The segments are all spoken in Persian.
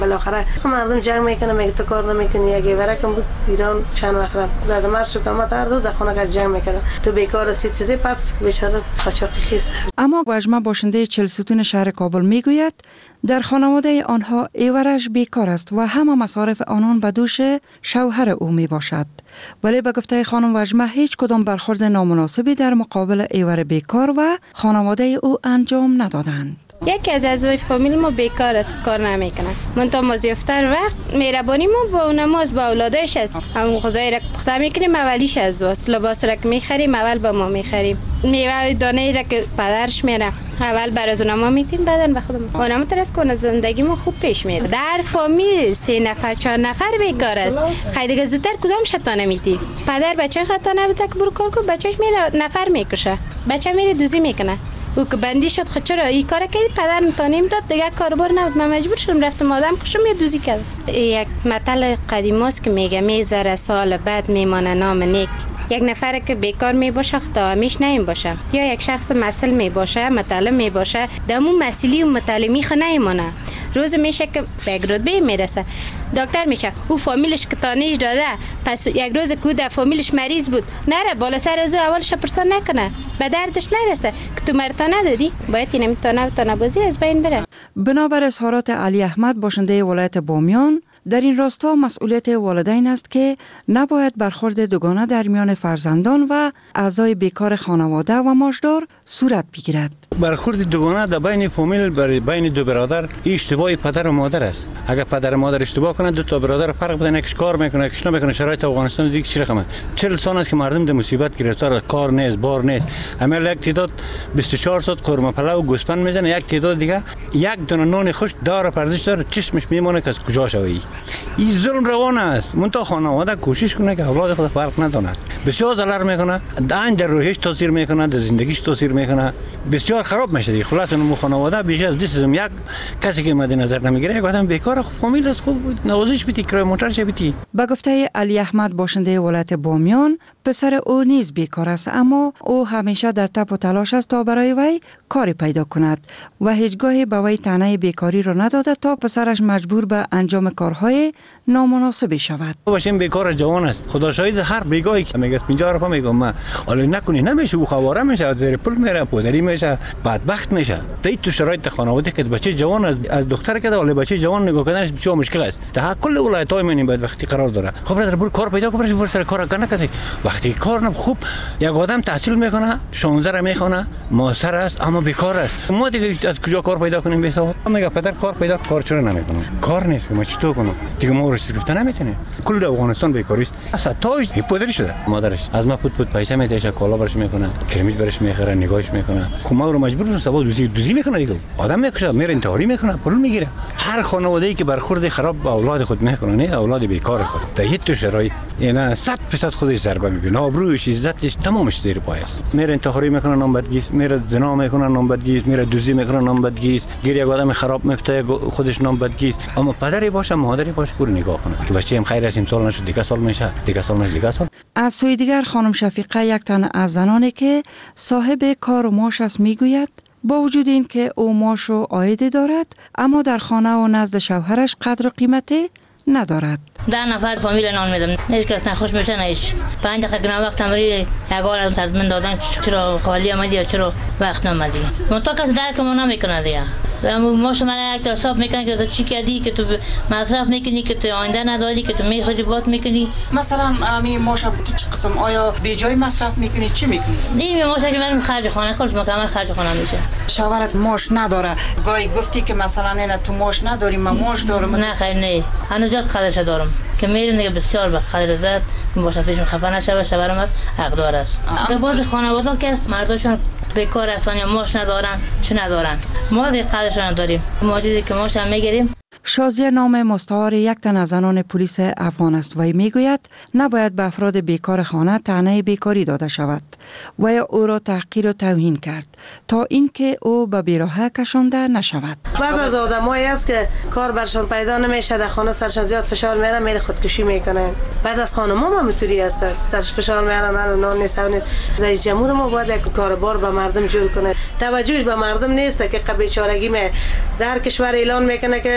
بالاخره مردم جنگ میکنه، میگه تو کار نمیکنی. اگه ورکم بود ایران چند وقت رفت زدم شد اما هر روز در خونه جنگ میکنه، تو بیکار هستی چیزی، پس بیچاره قاچاقی خیس. اما واجمه باشنده 40 ستون شهر کابل میگوید در خانواده آنها ایورش بیکار است و همه مصارف آنان به دوش شوهر او می باشد. ولی به گفته خانم واجمه هیچ کدام برخورد نامناسبی در مقابل ایور بیکار و خانواده او انجام ندادند. یکی از اعضای فامیل ما بیکار است، کار نمیکنه. من تا مازیفتر وقت مهربانی ما با نماز با اولادش است. همون غذای را پخته میکنیم اولیش از واست، لباس را که میخریم اول با ما میخریم، میوه دانه را که پدرش میره اول برای ما میتیم بعدن به خودمون. اونم ترس کنه زندگی ما خوب پیش میره. در فامیل 3 نفر 4 نفر بیکار است. خیلی زودتر کدام شتا نمیتی. پدر بچه خطا نبوده که برو کار کن، بچهش میره نفر میکشه، بچه میره دوزی میکنه. او که بندی شد خود چرا این کار کردی، پدر نتانیم داد دیگه کاربار نبود، من مجبور شدم رفتم آدم کشم یه دوزی کرد. یک مثل قدیم است که میگه میذاره سال بعد میمانه نام نیک. یک نفر که بیکار می باشه خدا همیش نیم باشه، یا یک شخص مسئول می باشه مطالب می باشه دمون مسئولی و مطالب میخه نیمانه. روز میشه که به یک رتبه میرسه دکتر میشه، او فامیلش که تانیش داده، پس یک روز که در فامیلش مریض بود نره بالا سر از اولش پرسان نکنه، به دردش نرسه که تو مرتا ندادی، باید این میتونه بازی از بین بره. بنابر اظهارات علی احمد باشنده ولایت بامیان، در این راستا مسئولیت والدین است که نباید برخورد دوگانه در میان فرزندان و اعضای بیکار خانواده و ماجدار صورت بگیرد. برخورد دوگانه در بین فامیل بین دو برادر اشتباه پدر و مادر است. اگر پدر و مادر اشتباه کنند دو تا برادر فرق بدن، یکیش کار میکنه یکیش نمیکنه. شرایط افغانستان دیگه چی رقمه؟ 40 سال است که مردم در مصیبت گرفتار، کار نیست، بار نیست. اما یک تعداد 24 ساعت قورمه پلو و گوسفند میزنه، یک تعداد دیگه یک دونه نان خوش داره پرزش داره، چشمش میمونه که از کجا شوی. این ظلم روان است. منتها خانواده کوشش کنه که اولاد خود فرق نداند. بسیار ضرر میکنه، در روحش تاثیر میکنه، در زندگیش تاثیر میکنه، بسیار خراب میشه دیگه. خلاص اون خانواده بیش از 2 یک کسی که مد نظر نمیگیره، یک آدم بیکار فامیل است، خوب نوازش بیتی کرای موتورش بیتی. به گفته علی احمد باشنده ولایت بامیان، پسر او نیز بیکار است، اما او همیشه در تپ و تلاش است تا برای وی کاری پیدا کند و هیچگاهی به وی طعنه بیکاری را نداده تا پسرش مجبور به انجام کارهای نامناسب شود. باشیم بیکار جوان است، خدا شاهد هر بیگاهی که میگه 50 رفا میگم ما حالا نکنی نمیشه، او خواره میشه، از زیر پل میره، پدری میشه، بدبخت میشه. تو شرایط خانواده که بچه جوان از دختر که ولی بچه جوان نگاه کردنش بسیار مشکل است. در کل ولایت‌های من بدبختی قرار داره. خب برادر برو کار پیدا کن، برو سر کار کنه. کسی وقتی کار خوب یک آدم تحصیل میکنه 16 را میخونه موثر است اما بیکار است، ما دیگه از کجا کار پیدا کنیم؟ بیسواد میگه پدر کار پیدا کار چرا نمیکنه؟ کار نیست، ما چطور کنم دیگه؟ ما روش گفته نمیتونه. کل افغانستان بیکاری است. اصلا تاج پدری شده، مادرش از ما پود پیسه میتیشه، کالا برش میکنه، کرمیج برش میخره، نگاهش میکنه. خب ما رو مجبور میکنه سبا دوزی میکنه دیگه، آدم میکشه، میره انتحاری میکنه، پول میگیره. هر خانواده‌ای که برخورد خراب با اولاد خود میکنه، نه اولاد بیکار خود، در هیچ تو شرایط اینا 100% خودش ضربه میبینه، آبرویش عزتش تمامش زیر پای است. میره انتحاری میکنه، نامبدگی، میره زنا میکنه، نامبدگی، میره دوزی میکنه، نامبدگی، گیر یک آدم خراب میفته خودش نامبدگی. اما پدری باشه مادری باشه برو نگاه کنه که بچه‌م خیر است، امسال نشد دیگه سال میشه، دیگه سال میشه، دیگه سال. از سوی دیگر خانم شفیقه یک تن از زنانی که صاحب کار و معاش است میگوید با وجود این که او معاش و عایدی دارد اما در خانه و نزد شوهرش قدر و قیمتی ندارد. 10 نفر فامیل نان میدم، هیچ کس نخوش میشه، نیش 5 دقیقه گنا وقت تمری یک بار از من دادن چرا خالی آمدی یا چرا وقت نمیدی، منتها کس درک ما نمیکنه دیگه. ما شما یک حساب میکنه که تو چی کردی، که تو مصرف میکنی، که تو آینده نداری، که تو میخوری بات میکنی. مثلا امی ماش تو چه قسم آیا به جای مصرف میکنی چی میکنی؟ این ماش که من خرج خانه خودش مکمل خرج خانه میشه. شوهرت ماش نداره، گاهی گفتی که مثلا اینا تو ماش نداری، من ماش دارم. نه خیر نه، هنوز زیاد خرج دارم که میرم دیگه بسیار به خاطر زد باشه پیشم خفه نشه، شوهرم حقدار است. در بعض خانواده که است مرداشون بیکار هستن یا ماش ندارن چه ندارن، ما دیگه خرجشون داریم، ما چیزی که ماش هم میگیریم. شازیه نام مستعار یک تن از زنان پلیس افغان است و میگوید نباید به افراد بیکار خانه طعنه بیکاری داده شود و یا او را تحقیر و توهین کرد تا اینکه او به بیراهه کشانده نشود. بعض از آدمایی است که کار برشان پیدا نمیشه، در خانه سرشان زیاد فشار میاره، میره خودکشی میکنه. بعض از خانم‌ها هم اینطوری هستن، سرش فشار میاره، نان نیست. رئیس جمهور ما باید یک کاربار به مردم جور کنه، توجهش به مردم نیست که بیچارگی در کشور اعلان میکنه که مهاجر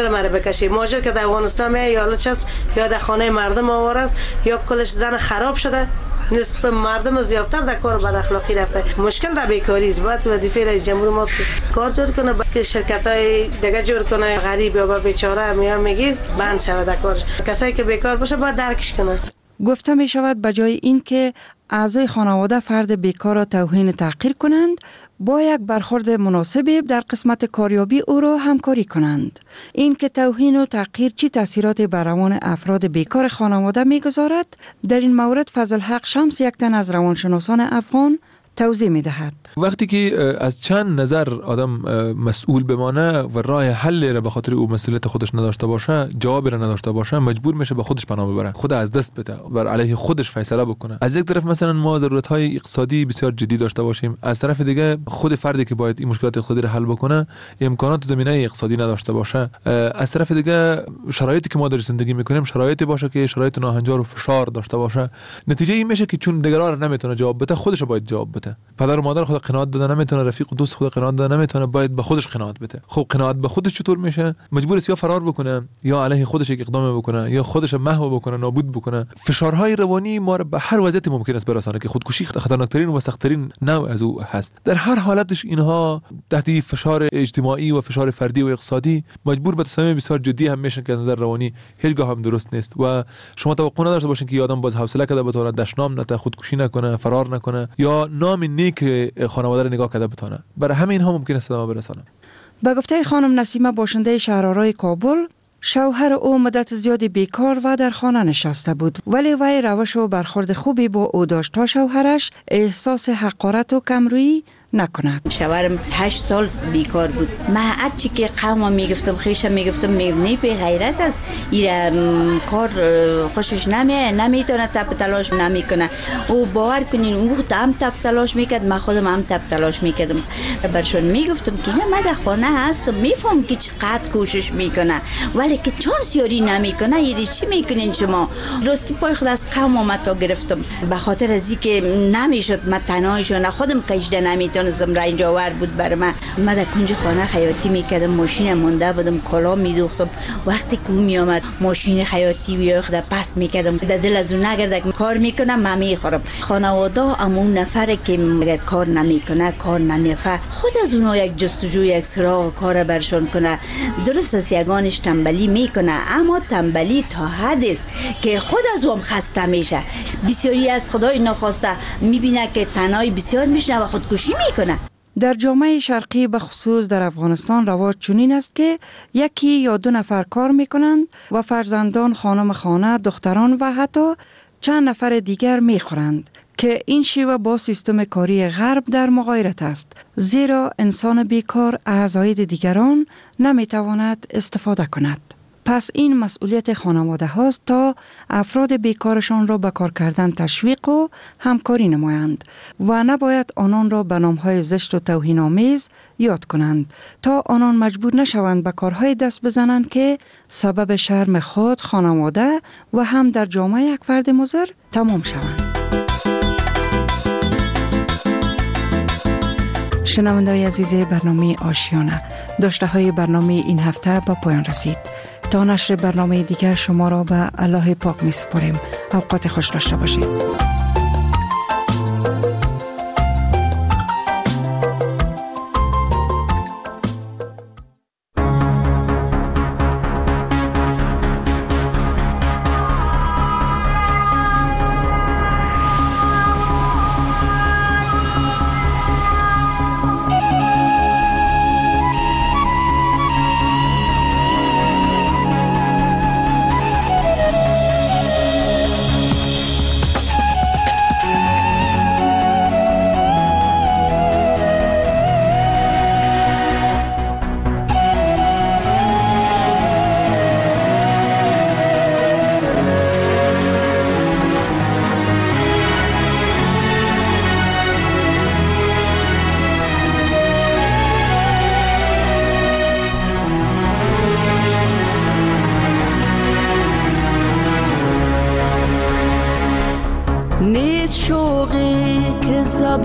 مره بکشی. ماجر که در افغانستان میای یا لچس یا در خانه مردم آوار است یا کلش زن خراب شده، نصف مردم زیافتر در کار بد اخلاقی رفته. مشکل در بیکاری است. باید وظیفه رئیس جمهور ماست که کار جور کنه، که شرکت‌های دیگه جور کنه، غریب یا بیچاره میگی بند شود در کارش. کسایی که بیکار باشه باید درکش کنه. گفته می شود بجای این که اعضای خانواده فرد بیکار را توهین تحقیر کنند، با یک برخورد مناسبی در قسمت کاریابی او را همکاری کنند. این که توهین و تحقیر چی تاثیراتی بر روان افراد بیکار خانواده میگذارد، در این مورد فضل حق شمس، یک تن از روانشناسان افغان، توضیح می دهد. وقتی که از چند نظر آدم مسئول بمانه و راه حل را به خاطر او مسئولیت خودش نداشته باشه، جواب را نداشته باشه، مجبور میشه به خودش پناه ببره، خود از دست بده، بر علیه خودش فیصله بکنه. از یک طرف مثلا ما ضرورت‌های اقتصادی بسیار جدی داشته باشیم، از طرف دیگه خود فردی که باید این مشکلات خودی را حل بکنه امکانات زمینه اقتصادی نداشته باشه. از طرف دیگه شرایطی که ما در زندگی میکنیم شرایطی باشه که شرایط ناهنجار و فشار داشته باشه. نتیجه این میشه که چون دیگران را نمیتونه جواب بده، خودش باید جواب بده. پدر و مادر خود قناعت داده نمیتونه، رفیق و دوست خود قناعت داده نمیتونه، باید به خودش قناعت بده. خب قناعت به خودش چطور میشه؟ مجبور است یا فرار بکنه یا علیه خودش یک اقدام بکنه یا خودش محو بکنه، نابود بکنه. فشارهای روانی ما را به هر وضعیت ممکن است برسانه که خودکشی خطرناکترین و سخت‌ترین نوع از او هست. در هر حالتش اینها تحت فشار اجتماعی و فشار فردی و اقتصادی مجبور به تصمیم بسیار جدی هم میشن که از نظر روانی هیچگاه هم درست نیست و شما توقع نداشته باشین که آدم باز حوصله کرده بتونه دشنام نته، خودکشی نکنه، فرار نکنه یا نام نیک خانواده را نگاه کرده بتونه. برای همه اینها ممکن است ادامه برسانه. به گفته خانم نسیمه، باشنده شهرآرای کابل، شوهر او مدت زیادی بیکار و در خانه نشسته بود، ولی وی روش و برخورد خوبی با او داشت تا شوهرش احساس حقارت و کمرویی نکند. شوهرم 8 سال بیکار بود. من هر چی که قومم میگفتم، خیشم میگفتم، میبینی به غیرت است، ایره کار خوشش نمیتونه، تپ تلاش نمیکنه. او باور کنین او هم تپ تلاش میکرد، من خودم هم تپ تلاش میکردم. برشون میگفتم که نه، من در خانه هستم، میفهم که چقدر کوشش میکنه، ولی که چانس یاری نمیکنه. ایره چی میکنین شما؟ راستی پای خود از قومم تا گرفتم، به خاطر از اینکه نمیشد من تنهایشون خودم کشیده نمیتونم. رنج آور بود برای من در کنج خانه خیاطی میکردم، ماشین مونده بودم، کلا میدوختم. وقتی که او میامد ماشین خیاطی بیاخته پس میکردم، در دل از اون نگرده کار میکنم، من میخورم. خانواده امون نفره که اگر کار نمیکنه، کار نمیفه، خود از اونها یک جستجو، یک سراغ کار برشون کنه. درست است یگانش تنبلی میکنه، اما تنبلی تا حد است که خود از اون خسته میشه. بسیاری از خدای ناخواسته میبینه که تنهایی بسیار میشه و خودکشی میکنه. در جامعه شرقی به خصوص در افغانستان رواج چنین است که یکی یا 2 نفر کار میکنند و فرزندان، خانم خانه، دختران و حتی چند نفر دیگر میخورند که این شیوه با سیستم کاری غرب در مغایرت است، زیرا انسان بیکار اعضای دیگران نمیتواند استفاده کند. پس این مسئولیت خانواده هاست تا افراد بیکارشان را به کار کردن تشویق و همکاری نمایند و نباید آنان را به نامهای زشت و توهین‌آمیز یاد کنند تا آنان مجبور نشوند به کارهای دست بزنند که سبب شرم خود، خانواده و هم در جامعه یک فرد مضر تمام شوند. شنونده‌های عزیز برنامه آشیانه، داشته های برنامه این هفته به پایان رسید. تا نشر برنامه دیگر شما را به الله پاک می سپاریم. اوقات خوش داشته باشید.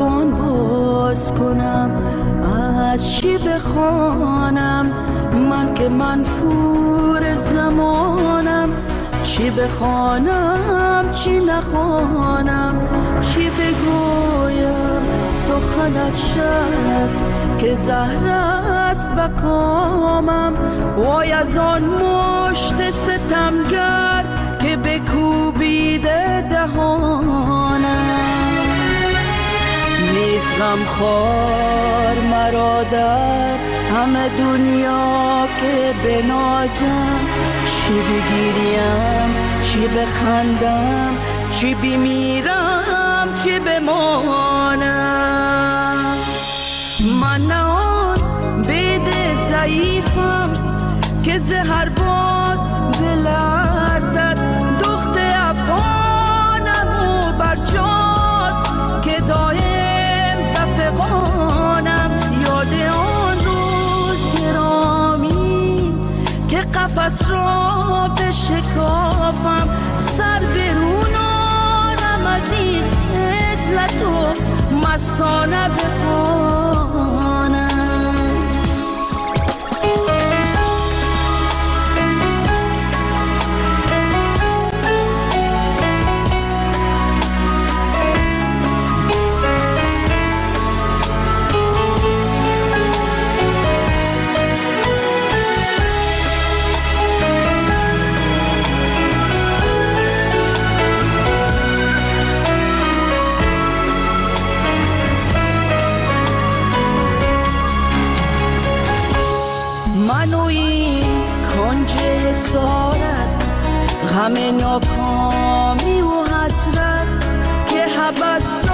زبان باز کنم، از چی بخوانم، من که منفور زمانم، چی بخوانم چی نخوانم، چی بگویم سخنت شد که زهر است به کامم. وای از آن مشت ستمگر که بکوبیده دهانم. نیز غمخوار مرا در همه دنیا که بنازم، چی بگیریم چی بخندم، چی بمیرم چی بمانم. من نه آن بید ضعیفم که زهر باد بلرزد، دخت افغانم و برجاست که دایم دفقانم. یاد آن روز گرامی که قفس را بشکافم، سر برونارم از این عزلت و مستانه بخوانم. غم ناکامی و حسرت که حبس